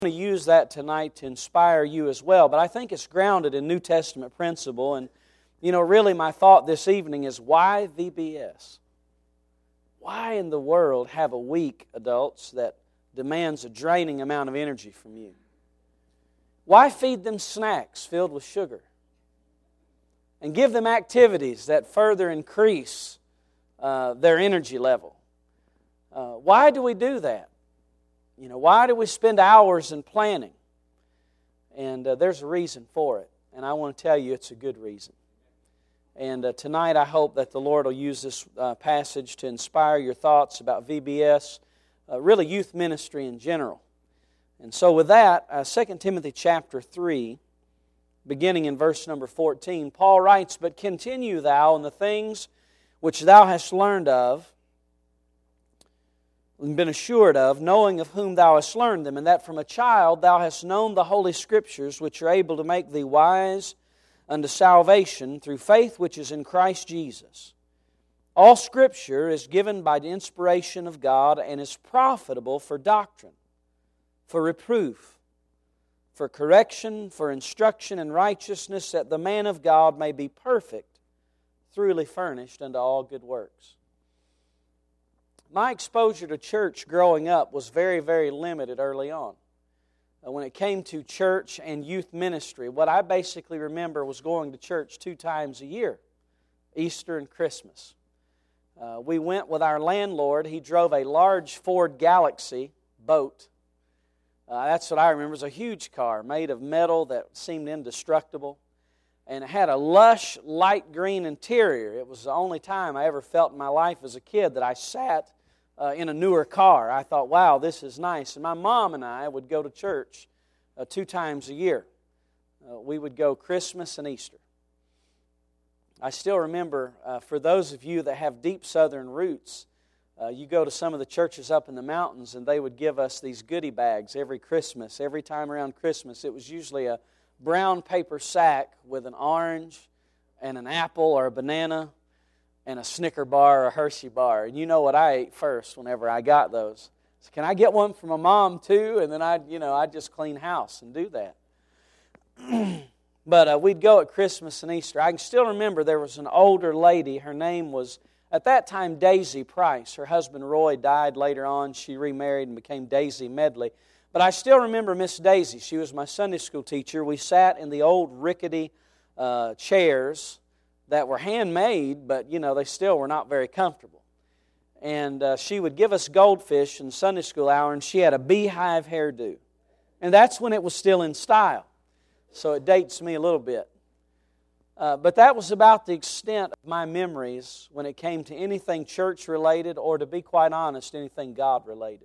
to use that tonight to inspire you as well, but I think it's grounded in New Testament principle. And, really my thought this evening is, why VBS? Why in the world have a week, adults, that demands a draining amount of energy from you? Why feed them snacks filled with sugar? And give them activities that further increase their energy level? Why do we do that? Why do we spend hours in planning? And there's a reason for it. And I want to tell you it's a good reason. And tonight I hope that the Lord will use this passage to inspire your thoughts about VBS, really youth ministry in general. And so with that, 2 Timothy chapter 3, beginning in verse number 14, Paul writes, "But continue thou in the things which thou hast learned of, and been assured of, knowing of whom thou hast learned them, and that from a child thou hast known the Holy Scriptures, which are able to make thee wise unto salvation through faith which is in Christ Jesus. All Scripture is given by the inspiration of God, and is profitable for doctrine, for reproof, for correction, for instruction in righteousness, that the man of God may be perfect, thoroughly furnished unto all good works." My exposure to church growing up was very, very limited early on. When it came to church and youth ministry, what I basically remember was going to church 2 times a year, Easter and Christmas. We went with our landlord. He drove a large Ford Galaxy boat. That's what I remember. It was a huge car made of metal that seemed indestructible. And it had a lush, light green interior. It was the only time I ever felt in my life as a kid that I sat in a newer car. I thought, wow, this is nice. And my mom and I would go to church 2 times a year. We would go Christmas and Easter. I still remember, for those of you that have deep southern roots, you go to some of the churches up in the mountains and they would give us these goodie bags every Christmas. Every time around Christmas, it was usually a brown paper sack with an orange and an apple or a banana and a Snicker bar or a Hershey bar. And you know what I ate first whenever I got those? So, can I get one for my mom too? And then I'd just clean house and do that. But we'd go at Christmas and Easter. I can still remember there was an older lady. Her name was, at that time, Daisy Price. Her husband Roy died later on. She remarried and became Daisy Medley. But I still remember Miss Daisy. She was my Sunday school teacher. We sat in the old rickety chairs that were handmade, but, they still were not very comfortable. And she would give us goldfish in Sunday school hour, and she had a beehive hairdo. And that's when it was still in style. So it dates me a little bit. But that was about the extent of my memories when it came to anything church-related, or, to be quite honest, anything God-related.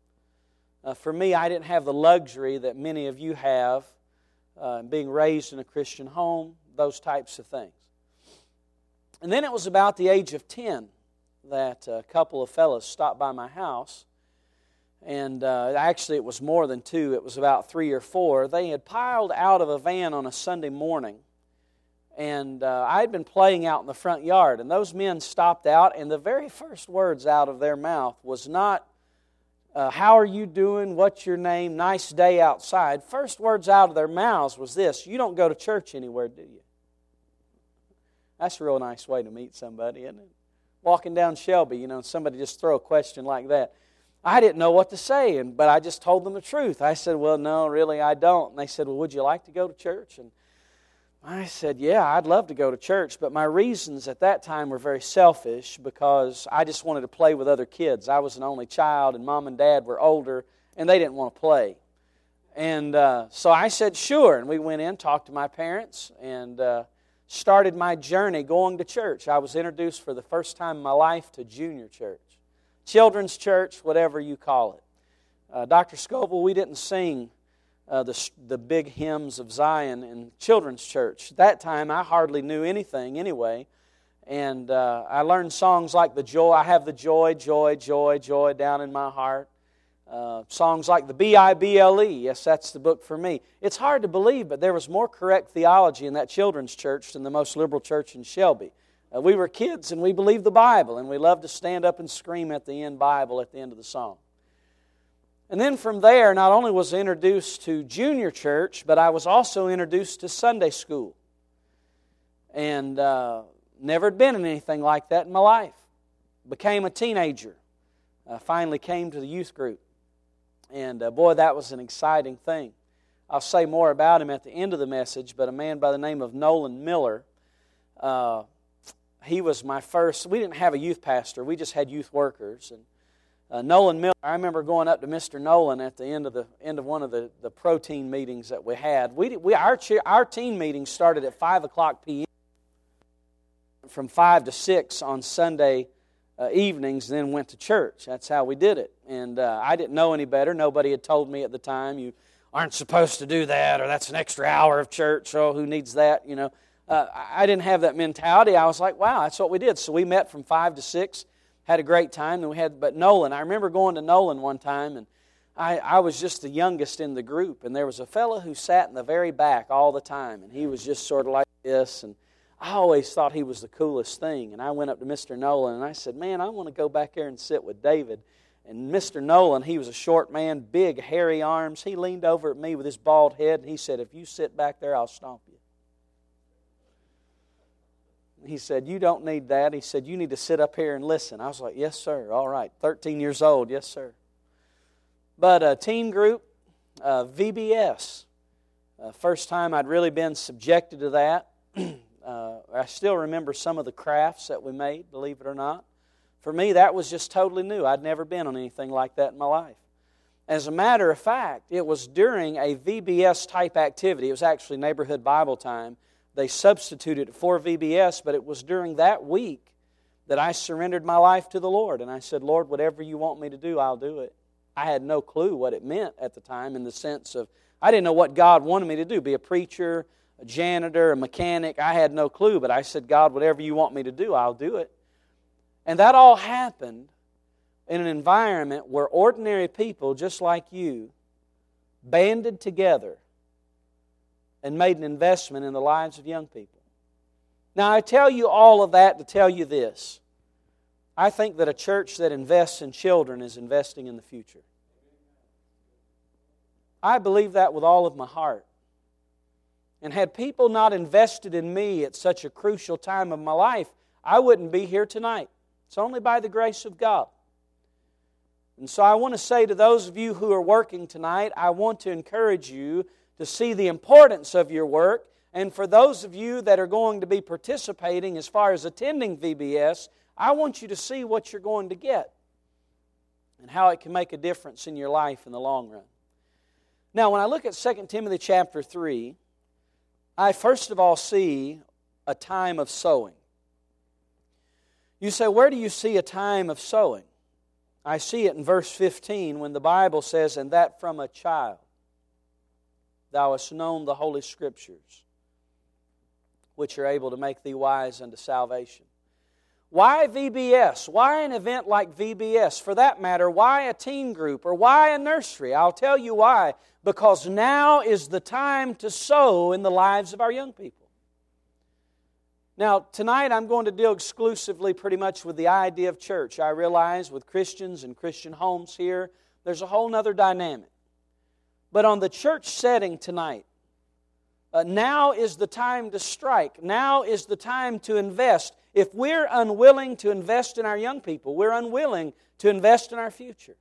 For me, I didn't have the luxury that many of you have, being raised in a Christian home, those types of things. And then it was about the age of 10 that a couple of fellows stopped by my house. And actually it was more than 2, it was about 3 or 4. They had piled out of a van on a Sunday morning. And I'd been playing out in the front yard. And those men stopped out, and the very first words out of their mouth was not, "How are you doing? What's your name? Nice day outside." First words out of their mouths was this: "You don't go to church anywhere, do you?" That's a real nice way to meet somebody, isn't it? Walking down Shelby, somebody just throw a question like that. I didn't know what to say, but I just told them the truth. I said, "Well, no, really, I don't." And they said, "Well, would you like to go to church?" And I said, "Yeah, I'd love to go to church." But my reasons at that time were very selfish, because I just wanted to play with other kids. I was an only child, and Mom and Dad were older, and they didn't want to play. And so I said, "Sure." And we went in, talked to my parents, and started my journey going to church. I was introduced for the first time in my life to junior church, children's church, whatever you call it. Dr. Scoville, we didn't sing the big hymns of Zion in children's church. At that time, I hardly knew anything anyway. And I learned songs like I have the joy, joy, joy, joy down in my heart. Songs like the Bible, yes, that's the book for me. It's hard to believe, but there was more correct theology in that children's church than the most liberal church in Shelby. We were kids and we believed the Bible, and we loved to stand up and scream at the end Bible at the end of the song. And then from there, not only was I introduced to junior church, but I was also introduced to Sunday school. And never had been in anything like that in my life. Became a teenager. Finally came to the youth group. And boy, that was an exciting thing. I'll say more about him at the end of the message, but a man by the name of Nolan Miller, he was my first. We didn't have a youth pastor, we just had youth workers. And Nolan Miller, I remember going up to Mr. Nolan at the end of one of the pro-teen meetings that we had. Our teen meetings started at 5 o'clock p.m. from 5 to 6 on Sunday evenings, then went to church. That's how we did it. And I didn't know any better. Nobody had told me at the time, you aren't supposed to do that, or that's an extra hour of church, so who needs that, you know. I didn't have that mentality. I was like, wow, that's what we did. So we met from 5 to 6, had a great time. But Nolan, I remember going to Nolan one time, and I was just the youngest in the group, and there was a fellow who sat in the very back all the time, and he was just sort of like this, and I always thought he was the coolest thing. And I went up to Mr. Nolan, and I said, man, I want to go back there and sit with David. And Mr. Nolan, he was a short man, big, hairy arms. He leaned over at me with his bald head, and he said, if you sit back there, I'll stomp you. He said, you don't need that. He said, you need to sit up here and listen. I was like, yes, sir. All right. 13 years old. Yes, sir. But a teen group, VBS. First time I'd really been subjected to that. I still remember some of the crafts that we made, believe it or not. For me, that was just totally new. I'd never been on anything like that in my life. As a matter of fact, it was during a VBS-type activity. It was actually neighborhood Bible time. They substituted it for VBS, but it was during that week that I surrendered my life to the Lord. And I said, Lord, whatever you want me to do, I'll do it. I had no clue what it meant at the time, in the sense of, I didn't know what God wanted me to do, be a preacher, a janitor, a mechanic. I had no clue, but I said, God, whatever you want me to do, I'll do it. And that all happened in an environment where ordinary people, just like you, banded together and made an investment in the lives of young people. Now, I tell you all of that to tell you this. I think that a church that invests in children is investing in the future. I believe that with all of my heart. And had people not invested in me at such a crucial time of my life, I wouldn't be here tonight. It's only by the grace of God. And so I want to say to those of you who are working tonight, I want to encourage you to see the importance of your work. And for those of you that are going to be participating as far as attending VBS, I want you to see what you're going to get and how it can make a difference in your life in the long run. Now, when I look at 2 Timothy chapter 3, I first of all see a time of sowing. You say, where do you see a time of sowing? I see it in verse 15 when the Bible says, and that from a child thou hast known the Holy Scriptures, which are able to make thee wise unto salvation. Why VBS? Why an event like VBS? For that matter, why a teen group or why a nursery? I'll tell you why. Because now is the time to sow in the lives of our young people. Now, tonight I'm going to deal exclusively pretty much with the idea of church. I realize with Christians and Christian homes here, there's a whole other dynamic. But on the church setting tonight, now is the time to strike. Now is the time to invest. If we're unwilling to invest in our young people, we're unwilling to invest in our future.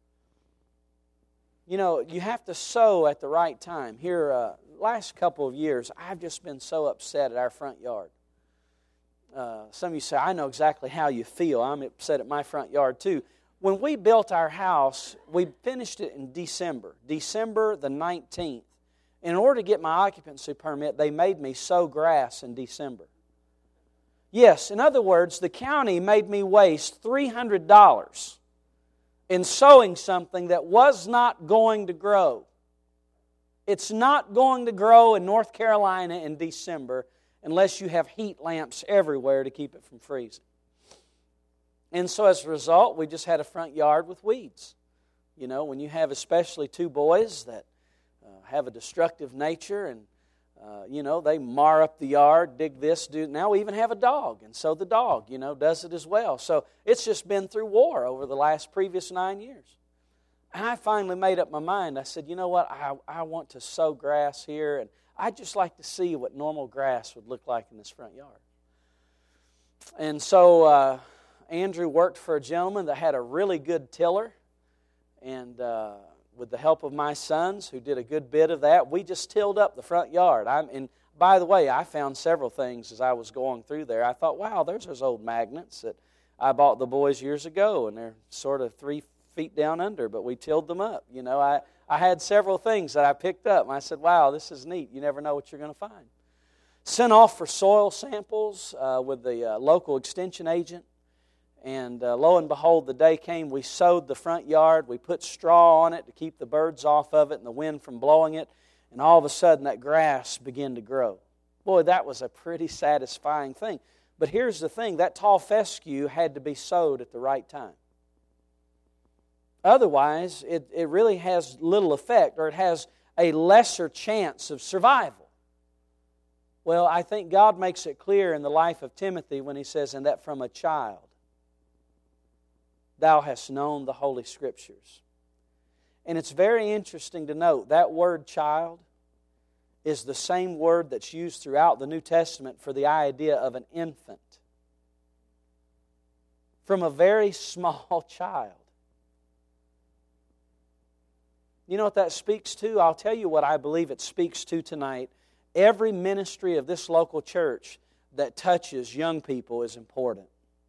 You know, you have to sow at the right time. Here, last couple of years, I've just been so upset at our front yard. Some of you say, I know exactly how you feel. I'm upset at my front yard too. When we built our house, we finished it in December the 19th. In order to get my occupancy permit, they made me sow grass in December. Yes, in other words, the county made me waste $300 in sowing something that was not going to grow. It's not going to grow in North Carolina in December unless you have heat lamps everywhere to keep it from freezing. And so as a result, we just had a front yard with weeds. You know, when you have especially two boys that have a destructive nature and, they mar up the yard, dig this, do... Now we even have a dog, and so the dog, does it as well. So it's just been through war over the previous 9 years. And I finally made up my mind. I said, you know what, I want to sow grass here, and I'd just like to see what normal grass would look like in this front yard. And so Andrew worked for a gentleman that had a really good tiller, and with the help of my sons, who did a good bit of that, we just tilled up the front yard. And by the way, I found several things as I was going through there. I thought, wow, there's those old magnets that I bought the boys years ago, and they're sort of 3 feet down under, but we tilled them up. You know, I had several things that I picked up, and I said, wow, this is neat. You never know what you're going to find. Sent off for soil samples with the local extension agent. And lo and behold, the day came, we sowed the front yard. We put straw on it to keep the birds off of it and the wind from blowing it. And all of a sudden, that grass began to grow. Boy, that was a pretty satisfying thing. But here's the thing, that tall fescue had to be sowed at the right time. Otherwise, it really has little effect, or it has a lesser chance of survival. Well, I think God makes it clear in the life of Timothy when he says, and that from a child thou hast known the Holy Scriptures. And it's very interesting to note that word child is the same word that's used throughout the New Testament for the idea of an infant. From a very small child. You know what that speaks to? I'll tell you what I believe it speaks to tonight. Every ministry of this local church that touches young people is important.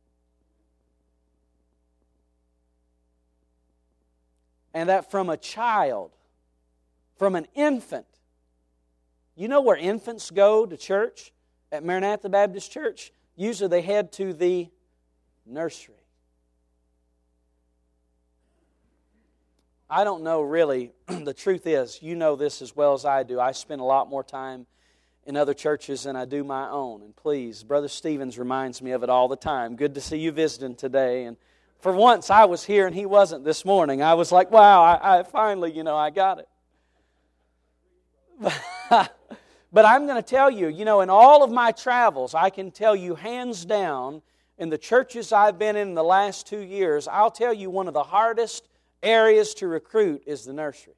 And that from a child, from an infant. You know where infants go to church at Maranatha Baptist Church? Usually they head to the nursery. I don't know really. The truth is, you know this as well as I do. I spend a lot more time in other churches than I do my own. And please, Brother Stevens reminds me of it all the time. Good to see you visiting today. And for once, I was here and he wasn't this morning. I was like, wow, I finally, I got it. But I'm going to tell you, in all of my travels, I can tell you hands down, in the churches I've been in the last 2 years, I'll tell you one of the hardest areas to recruit is the nursery.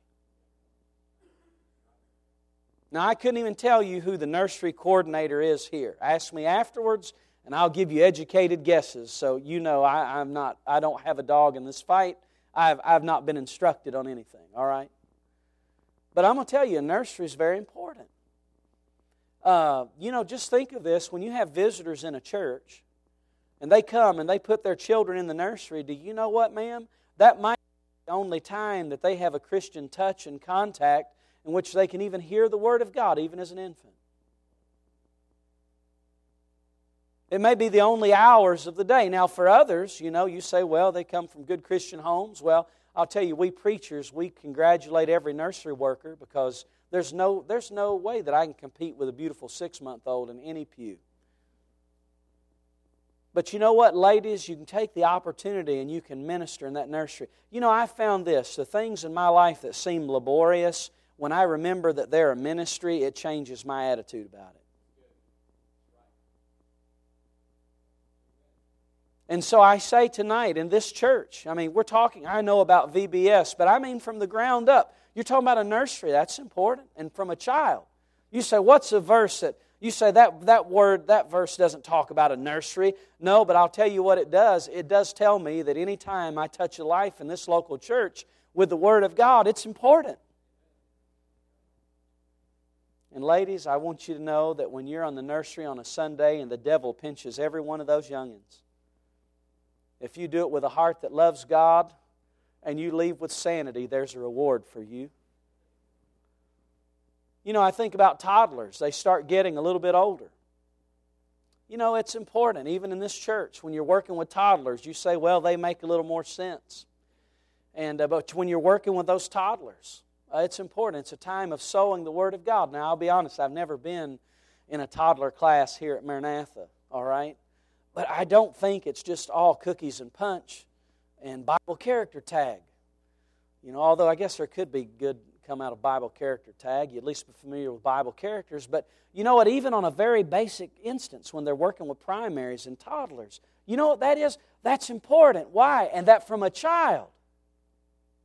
Now, I couldn't even tell you who the nursery coordinator is here. Ask me afterwards, and I'll give you educated guesses. So I don't have a dog in this fight. I've not been instructed on anything, all right? But I'm going to tell you, a nursery is very important. Just think of this. When you have visitors in a church, and they come and they put their children in the nursery, do you know what, ma'am? That might be the only time that they have a Christian touch and contact in which they can even hear the Word of God, even as an infant. It may be the only hours of the day. Now, for others, you say, well, they come from good Christian homes. Well, I'll tell you, we preachers, we congratulate every nursery worker because there's no way that I can compete with a beautiful 6-month-old in any pew. But you know what, ladies? You can take the opportunity and you can minister in that nursery. I found this. The things in my life that seem laborious, when I remember that they're a ministry, it changes my attitude about it. And so I say tonight in this church, we're talking, I know about VBS, but from the ground up. You're talking about a nursery, that's important. And from a child. You say, what's a verse that, you say that verse doesn't talk about a nursery. No, but I'll tell you what it does. It does tell me that any time I touch a life in this local church with the Word of God, it's important. And ladies, I want you to know that when you're on the nursery on a Sunday and the devil pinches every one of those youngins, if you do it with a heart that loves God and you leave with sanity, there's a reward for you. I think about toddlers. They start getting a little bit older. It's important, even in this church, when you're working with toddlers, you say, well, they make a little more sense. But when you're working with those toddlers, it's important. It's a time of sowing the Word of God. Now, I'll be honest, I've never been in a toddler class here at Maranatha, all right? But I don't think it's just all cookies and punch and Bible character tag. Although I guess there could be good come out of Bible character tag. You at least be familiar with Bible characters. But you know what? Even on a very basic instance, when they're working with primaries and toddlers, you know what that is? That's important. Why? And that from a child.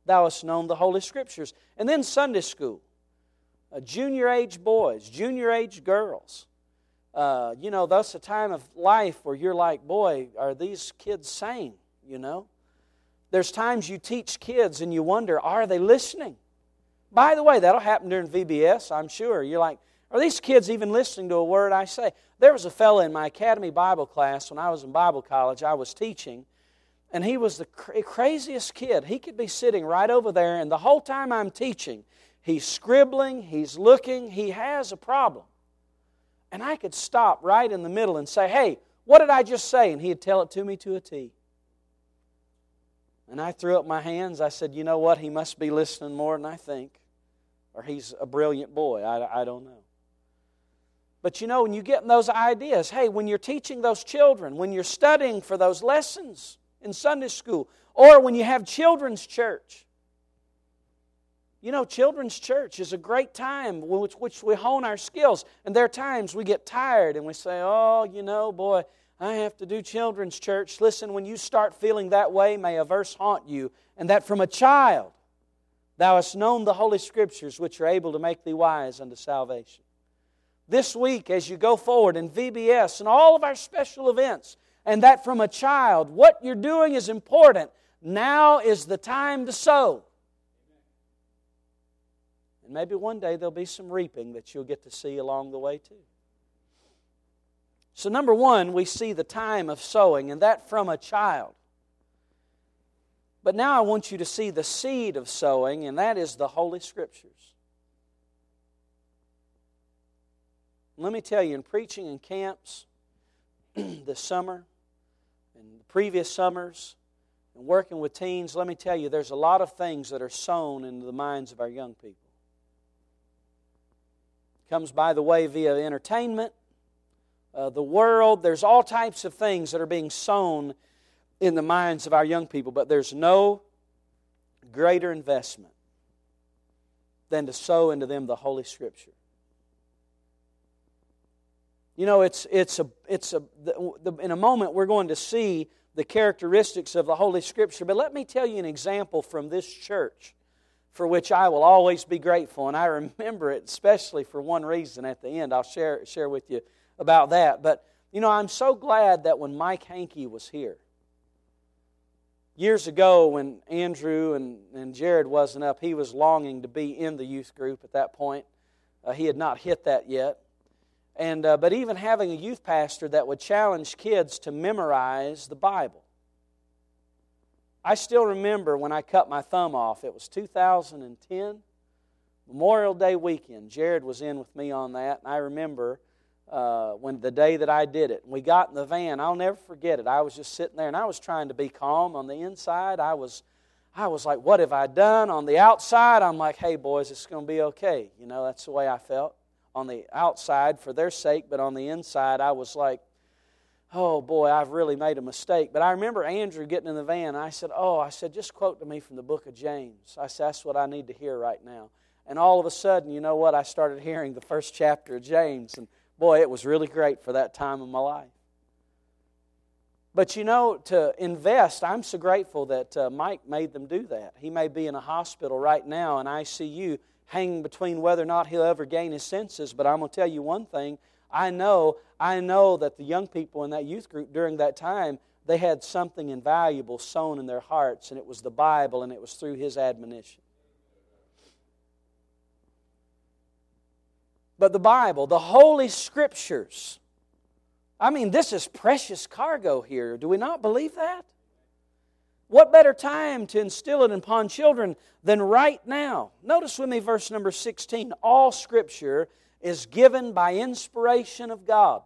thou hast known the Holy Scriptures. And then Sunday school. Junior age boys, junior age girls. That's a time of life where you're like, boy, are these kids sane, There's times you teach kids and you wonder, are they listening? By the way, that'll happen during VBS, I'm sure. You're like, are these kids even listening to a word I say? There was a fellow in my Academy Bible class when I was in Bible college, I was teaching, and he was the craziest kid. He could be sitting right over there, and the whole time I'm teaching, he's scribbling, he's looking, he has a problem. And I could stop right in the middle and say, hey, what did I just say? And he'd tell it to me to a T. And I threw up my hands. I said, you know what? He must be listening more than I think. Or he's a brilliant boy. I don't know. But when you get those ideas, hey, when you're teaching those children, when you're studying for those lessons in Sunday school, or when you have children's church, children's church is a great time which we hone our skills. And there are times we get tired and we say, boy, I have to do children's church. Listen, when you start feeling that way, may a verse haunt you, and that from a child thou hast known the Holy Scriptures, which are able to make thee wise unto salvation. This week, as you go forward in VBS and all of our special events, and that from a child, what you're doing is important. Now is the time to sow. And maybe one day there'll be some reaping that you'll get to see along the way too. So number one, we see the time of sowing, and that from a child. But now I want you to see the seed of sowing, and that is the Holy Scriptures. Let me tell you, in preaching in camps this summer and the previous summers and working with teens, let me tell you, there's a lot of things that are sown into the minds of our young people. It comes by the way via entertainment, the world. There's all types of things that are being sown in the minds of our young people, but there's no greater investment than to sow into them the Holy Scripture. In a moment we're going to see the characteristics of the Holy Scripture, but let me tell you an example from this church for which I will always be grateful, and I remember it especially for one reason at the end. I'll share with you about that. But, I'm so glad that when Mike Hankey was here, years ago when Andrew and Jared wasn't up, he was longing to be in the youth group at that point. He had not hit that yet. But even having a youth pastor that would challenge kids to memorize the Bible. I still remember when I cut my thumb off. It was 2010, Memorial Day weekend. Jared was in with me on that. And I remember when the day that I did it. We got in the van. I'll never forget it. I was just sitting there and I was trying to be calm. On the inside, I was like, what have I done? On the outside, I'm like, hey boys, it's going to be okay. That's the way I felt. On the outside for their sake, but on the inside I was like, oh boy, I've really made a mistake. But I remember Andrew getting in the van, and I said, just quote to me from the book of James. I said, that's what I need to hear right now. And all of a sudden, you know what, I started hearing the first chapter of James, and boy, it was really great for that time of my life. But to invest, I'm so grateful that Mike made them do that. He may be in a hospital right now in ICU, hanging between whether or not he'll ever gain his senses. But I'm going to tell you one thing. I know that the young people in that youth group during that time, they had something invaluable sown in their hearts, and it was the Bible, and it was through his admonition. But the Bible, the Holy Scriptures, this is precious cargo here. Do we not believe that? What better time to instill it upon children than right now? Notice with me verse number 16. All Scripture is given by inspiration of God.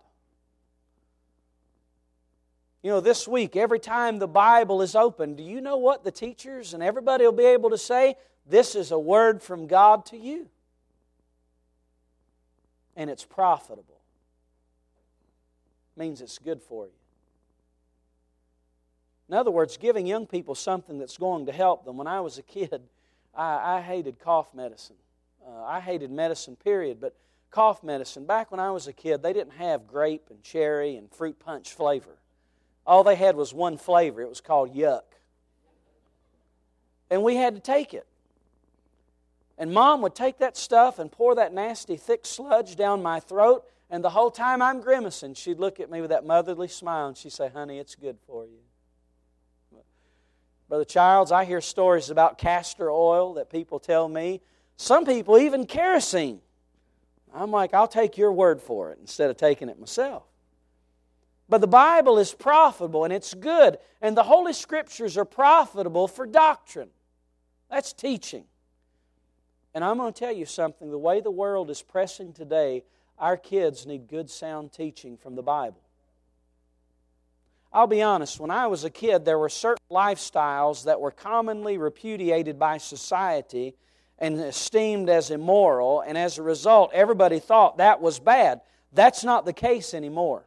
This week, every time the Bible is open, do you know what the teachers and everybody will be able to say? This is a word from God to you. And it's profitable. It means it's good for you. In other words, giving young people something that's going to help them. When I was a kid, I hated cough medicine. I hated medicine, period. But cough medicine, back when I was a kid, they didn't have grape and cherry and fruit punch flavor. All they had was one flavor. It was called yuck. And we had to take it. And Mom would take that stuff and pour that nasty, thick sludge down my throat, and the whole time I'm grimacing, she'd look at me with that motherly smile, and she'd say, "Honey, it's good for you." Brother Childs, I hear stories about castor oil that people tell me. Some people even kerosene. I'm like, I'll take your word for it instead of taking it myself. But the Bible is profitable and it's good. And the Holy Scriptures are profitable for doctrine. That's teaching. And I'm going to tell you something. The way the world is pressing today, our kids need good, sound teaching from the Bible. I'll be honest, when I was a kid, there were certain lifestyles that were commonly repudiated by society and esteemed as immoral, and as a result, everybody thought that was bad. That's not the case anymore.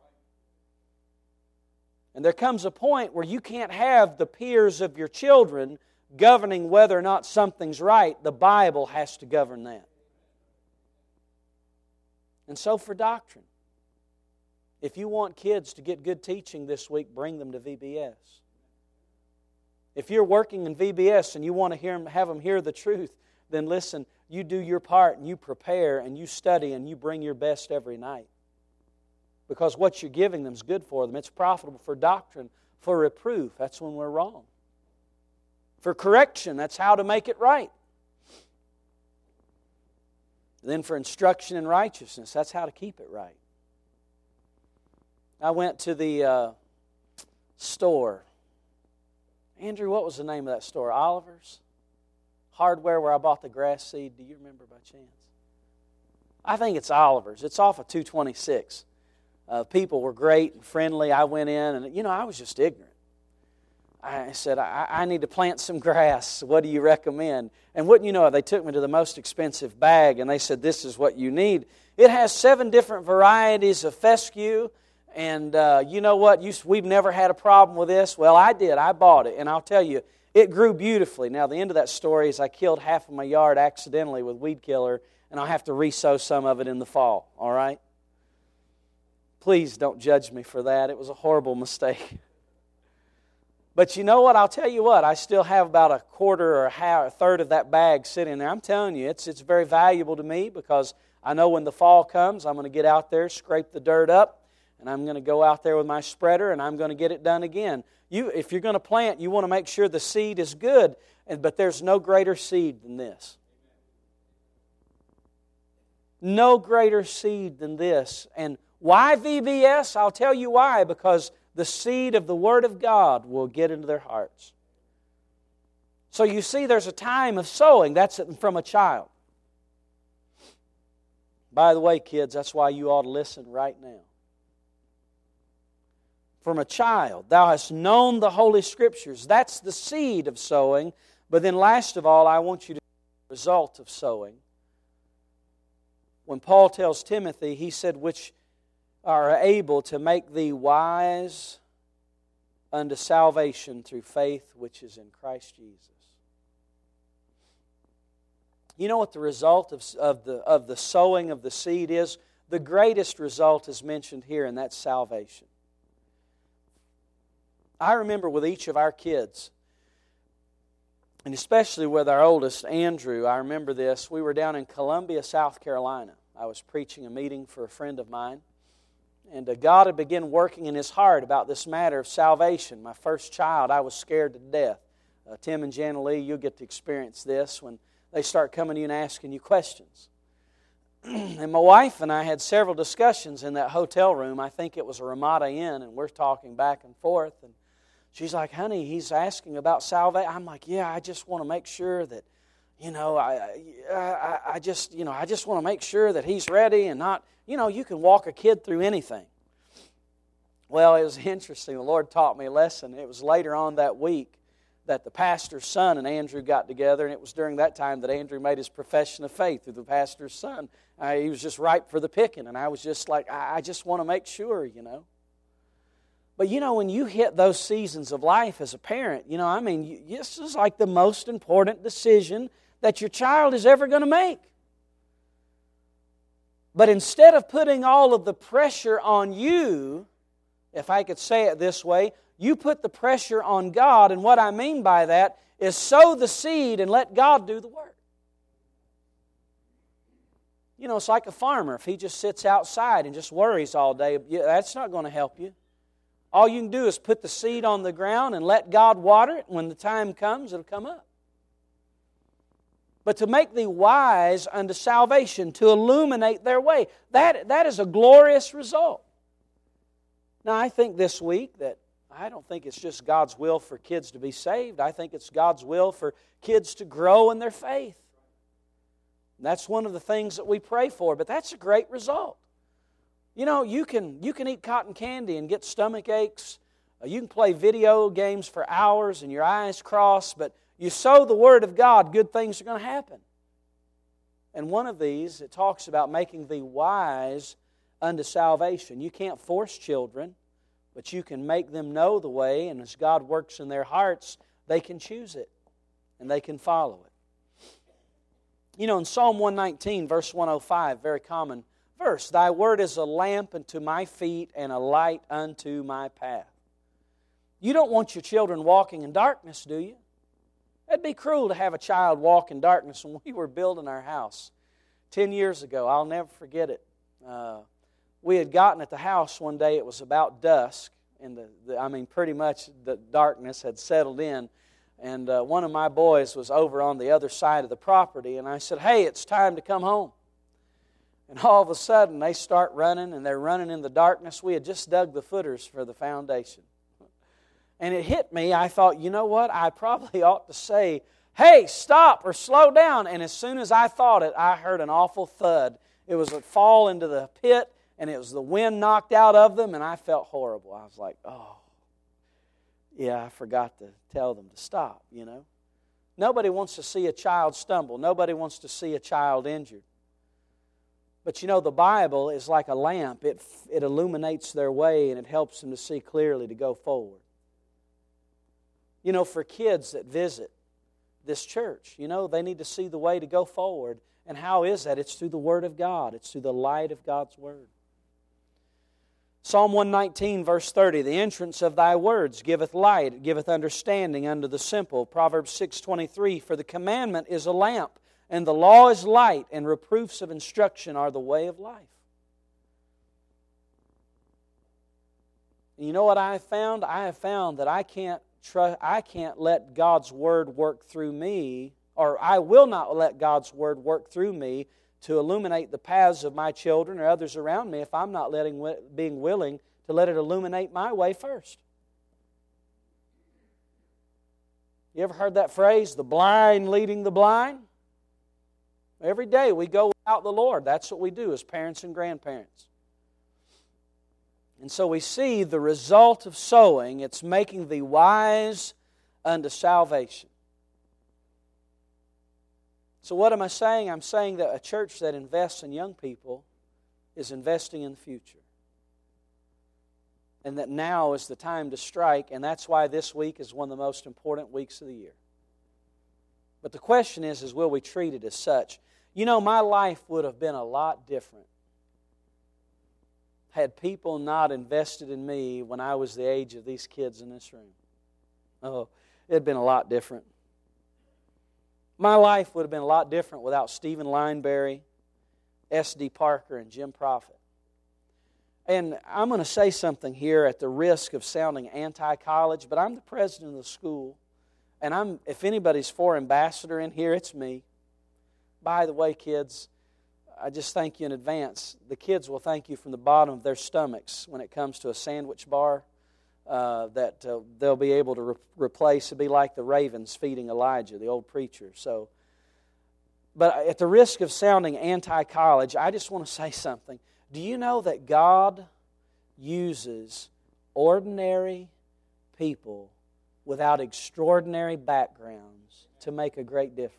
And there comes a point where you can't have the peers of your children governing whether or not something's right. The Bible has to govern that. And so for doctrine. If you want kids to get good teaching this week, bring them to VBS. If you're working in VBS and you want to have them hear the truth, then listen, you do your part and you prepare and you study and you bring your best every night. Because what you're giving them is good for them. It's profitable for doctrine, for reproof. That's when we're wrong. For correction, that's how to make it right. Then for instruction in righteousness, that's how to keep it right. I went to the store. Andrew, what was the name of that store? Oliver's? Hardware, where I bought the grass seed. Do you remember by chance? I think it's Oliver's. It's off of 226. People were great and friendly. I went in and, I was just ignorant. I said, I need to plant some grass. What do you recommend? And wouldn't you know it, they took me to the most expensive bag and they said, this is what you need. It has 7 different varieties of fescue. And you know what? We've never had a problem with this. Well, I did. I bought it. And I'll tell you, it grew beautifully. Now, the end of that story is I killed half of my yard accidentally with weed killer, and I'll have to re-sow some of it in the fall. All right? Please don't judge me for that. It was a horrible mistake. But you know what? I'll tell you what. I still have about a quarter or a third of that bag sitting there. I'm telling you, it's very valuable to me because I know when the fall comes, I'm going to get out there, scrape the dirt up, and I'm going to go out there with my spreader, and I'm going to get it done again. If you're going to plant, you want to make sure the seed is good, but there's no greater seed than this. No greater seed than this. And why VBS? I'll tell you why. Because the seed of the Word of God will get into their hearts. So you see, there's a time of sowing. That's from a child. By the way, kids, that's why you ought to listen right now. From a child, thou hast known the Holy Scriptures. That's the seed of sowing. But then last of all, I want you to see the result of sowing. When Paul tells Timothy, he said, which are able to make thee wise unto salvation through faith which is in Christ Jesus. You know what the result of the sowing of the seed is? The greatest result is mentioned here, and that's salvation. I remember with each of our kids, and especially with our oldest, Andrew, I remember this. We were down in Columbia, South Carolina. I was preaching a meeting for a friend of mine, and God had begun working in his heart about this matter of salvation. My first child, I was scared to death. Tim and Jana Lee, you'll get to experience this when they start coming to you and asking you questions. And my wife and I had several discussions in that hotel room. I think it was a Ramada Inn, and we're talking back and forth, and she's like, honey, he's asking about salvation. I'm like, yeah, I just want to make sure that, I just want to make sure that he's ready and not, you can walk a kid through anything. Well, it was interesting. The Lord taught me a lesson. It was later on that week that the pastor's son and Andrew got together, and it was during that time that Andrew made his profession of faith through the pastor's son. He was just ripe for the picking, and I was just like, I just want to make sure, But when you hit those seasons of life as a parent, this is like the most important decision that your child is ever going to make. But instead of putting all of the pressure on you, if I could say it this way, You put the pressure on God, and what I mean by that is sow the seed and let God do the work. You know, it's like a farmer. If he just sits outside and just worries all day, that's not going to help you. All you can do is put the seed on the ground and let God water it. When the time comes, it'll come up. But to make thee wise unto salvation, to illuminate their way, that is a glorious result. Now, I think this week that I don't think it's just God's will for kids to be saved. I think it's God's will for kids to grow in their faith. And that's one of the things that we pray for, but that's a great result. You know, you can eat cotton candy and get stomach aches. You can play video games for hours and your eyes cross, but you sow the Word of God, good things are going to happen. And one of these, it talks about making thee wise unto salvation. You can't force children, but you can make them know the way, and as God works in their hearts, they can choose it, and they can follow it. You know, in Psalm 119, verse 105, very common verse, Thy word is a lamp unto my feet and a light unto my path. You don't want your children walking in darkness, do you? It'd be cruel to have a child walk in darkness. When we were building our house 10 years ago, I'll never forget it. We had gotten at the house one day, it was about dusk, and pretty much the darkness had settled in. And one of my boys was over on the other side of the property, and I said, hey, it's time to come home. And all of a sudden, they start running, and they're running in the darkness. We had just dug the footers for the foundation. And it hit me, I thought, you know what, I probably ought to say, hey, stop or slow down. And as soon as I thought it, I heard an awful thud. It was a fall into the pit, and it was the wind knocked out of them, and I felt horrible. I was like, oh. Yeah, I forgot to tell them to stop, you know. Nobody wants to see a child stumble. Nobody wants to see a child injured. But you know, the Bible is like a lamp. It illuminates their way, and it helps them to see clearly to go forward. You know, for kids that visit this church, you know, they need to see the way to go forward. And how is that? It's through the Word of God. It's through the light of God's Word. Psalm 119, verse 30, the entrance of thy words giveth light, it giveth understanding unto the simple. Proverbs 6:23, for the commandment is a lamp, and the law is light, and reproofs of instruction are the way of life. And you know what I have found? I have found that I can't let God's Word work through me, or I will not let God's Word work through me to illuminate the paths of my children or others around me if I'm not being willing to let it illuminate my way first. You ever heard that phrase, the blind leading the blind? Every day we go without the Lord. That's what we do as parents and grandparents. And so we see the result of sowing. It's making thee wise unto salvation. So what am I saying? I'm saying that a church that invests in young people is investing in the future. And that now is the time to strike, and that's why this week is one of the most important weeks of the year. But the question is will we treat it as such? You know, my life would have been a lot different had people not invested in me when I was the age of these kids in this room. Oh, it had been a lot different. My life would have been a lot different without Stephen Lineberry, S.D. Parker, and Jim Prophet. And I'm going to say something here at the risk of sounding anti-college, but I'm the president of the school, and if anybody's for ambassador in here, it's me. By the way, kids, I just thank you in advance. The kids will thank you from the bottom of their stomachs when it comes to a sandwich bar that they'll be able to replace. It'll be like the ravens feeding Elijah, the old preacher. But at the risk of sounding anti-college, I just want to say something. Do you know that God uses ordinary people without extraordinary backgrounds to make a great difference?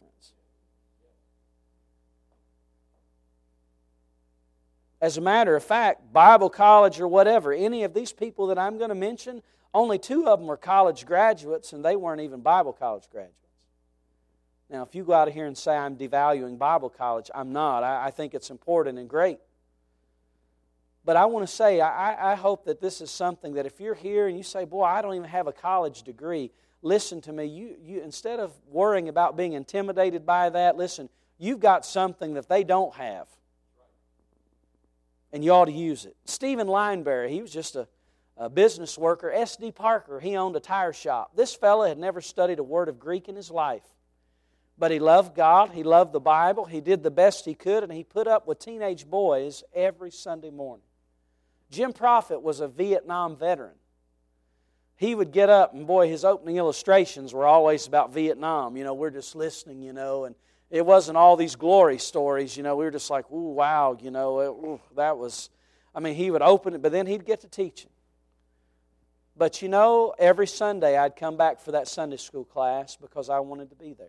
As a matter of fact, Bible college or whatever, any of these people that I'm going to mention, only 2 of them were college graduates, and they weren't even Bible college graduates. Now, if you go out of here and say I'm devaluing Bible college, I'm not. I think it's important and great. But I want to say, I hope that this is something that if you're here and you say, boy, I don't even have a college degree, listen to me. You instead of worrying about being intimidated by that, listen, you've got something that they don't have. And you ought to use it. Stephen Lineberry, he was just a business worker. S.D. Parker, he owned a tire shop. This fella had never studied a word of Greek in his life. But he loved God, he loved the Bible, he did the best he could, and he put up with teenage boys every Sunday morning. Jim Prophet was a Vietnam veteran. He would get up, and boy, his opening illustrations were always about Vietnam. We're just listening, and it wasn't all these glory stories. We were just like, ooh, wow, that was, he would open it, but then he'd get to teaching. But every Sunday I'd come back for that Sunday school class because I wanted to be there.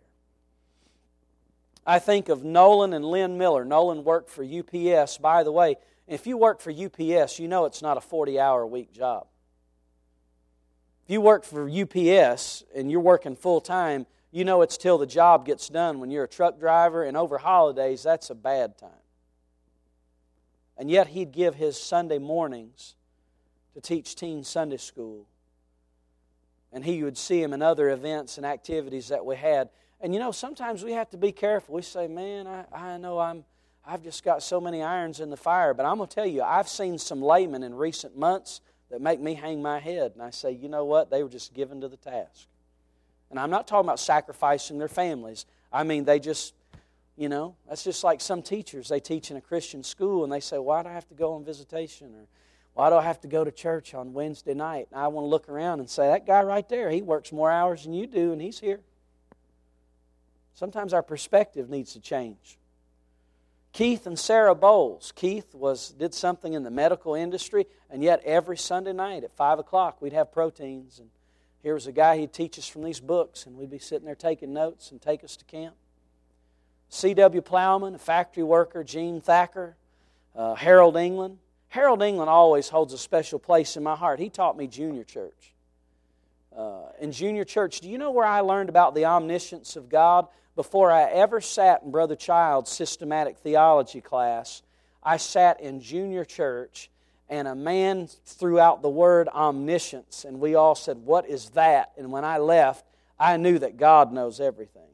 I think of Nolan and Lynn Miller. Nolan worked for UPS. By the way, if you work for UPS, you know it's not a 40-hour-a-week job. If you work for UPS and you're working full-time, you know it's till the job gets done. When you're a truck driver and over holidays, that's a bad time. And yet he'd give his Sunday mornings to teach teen Sunday school. And he would see him in other events and activities that we had. And sometimes we have to be careful. We say, man, I know I've just got so many irons in the fire. But I'm going to tell you, I've seen some laymen in recent months that make me hang my head. And I say, you know what? They were just given to the task. And I'm not talking about sacrificing their families. They just, that's just like some teachers. They teach in a Christian school and they say, why do I have to go on visitation? Or why do I have to go to church on Wednesday night? And I want to look around and say, that guy right there, he works more hours than you do and he's here. Sometimes our perspective needs to change. Keith and Sarah Bowles. Keith did something in the medical industry, and yet every Sunday night at 5 o'clock we'd have proteins. And here was a guy, he'd teach us from these books, and we'd be sitting there taking notes and take us to camp. C.W. Plowman, a factory worker. Gene Thacker. Harold England. Harold England always holds a special place in my heart. He taught me junior church. In junior church, do you know where I learned about the omniscience of God? Before I ever sat in Brother Child's systematic theology class, I sat in junior church, and a man threw out the word omniscience, and we all said, what is that? And when I left, I knew that God knows everything.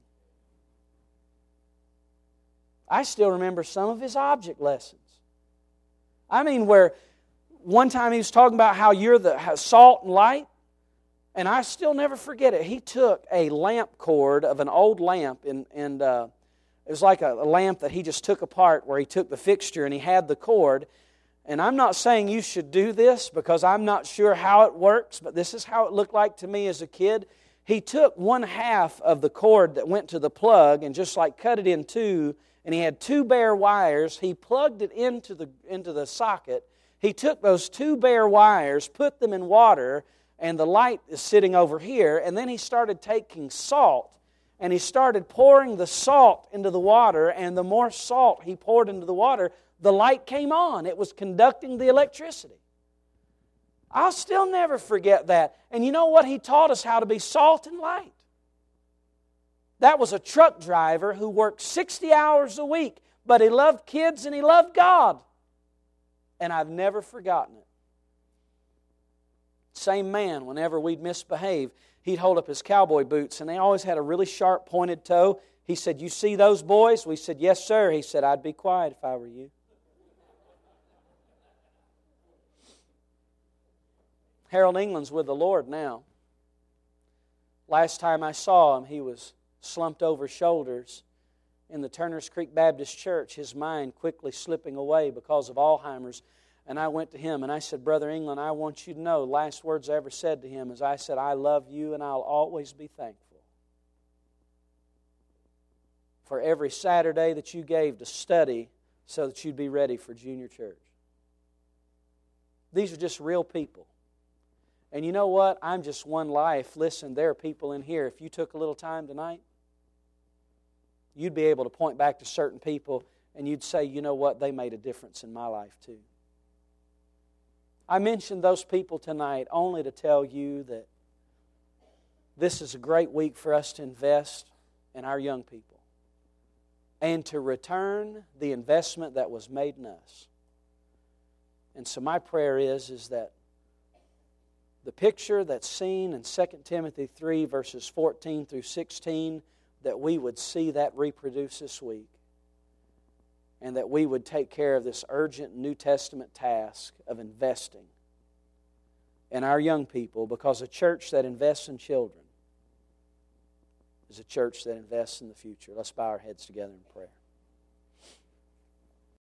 I still remember some of his object lessons. Where one time he was talking about how you're the salt and light, and I still never forget it. He took a lamp cord of an old lamp, and it was like a lamp that he just took apart where he took the fixture and he had the cord. And I'm not saying you should do this because I'm not sure how it works, but this is how it looked like to me as a kid. He took one half of the cord that went to the plug and just like cut it in two, and he had two bare wires. He plugged it into the socket. He took those two bare wires, put them in water, and the light is sitting over here, and then he started taking salt, and he started pouring the salt into the water, and the more salt he poured into the water, the light came on. It was conducting the electricity. I'll still never forget that. And you know what? He taught us how to be salt and light. That was a truck driver who worked 60 hours a week, but he loved kids and he loved God. And I've never forgotten it. Same man, whenever we'd misbehave, he'd hold up his cowboy boots, and they always had a really sharp pointed toe. He said, you see those boys? We said, yes, sir. He said, I'd be quiet if I were you. Harold England's with the Lord now. Last time I saw him, he was slumped over shoulders in the Turners Creek Baptist Church, his mind quickly slipping away because of Alzheimer's. And I went to him and I said, Brother England, I want you to know, the last words I ever said to him is I said, I love you and I'll always be thankful for every Saturday that you gave to study so that you'd be ready for junior church. These are just real people. And you know what? I'm just one life. Listen, there are people in here, if you took a little time tonight, you'd be able to point back to certain people and you'd say, you know what? They made a difference in my life too. I mentioned those people tonight only to tell you that this is a great week for us to invest in our young people and to return the investment that was made in us. And so my prayer is that the picture that's seen in 2 Timothy 3, verses 14 through 16, that we would see that reproduce this week. And that we would take care of this urgent New Testament task of investing in our young people, because a church that invests in children is a church that invests in the future. Let's bow our heads together in prayer.